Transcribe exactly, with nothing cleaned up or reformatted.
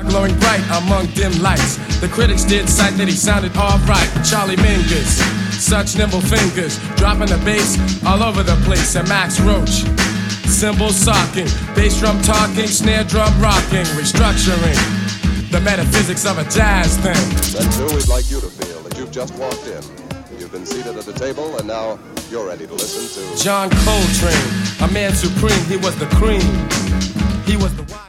glowing bright among dim lights. The critics did cite that he sounded alright. Charlie Mingus, such nimble fingers, dropping the bass all over the place. And Max Roach, cymbal socking, bass drum talking, snare drum rocking, restructuring the metaphysics of a jazz thing. Then too, we'd like you to feel that you've just walked in. You've been seated at the table, and now you're ready to listen to John Coltrane, a man supreme. He was the cream. He was the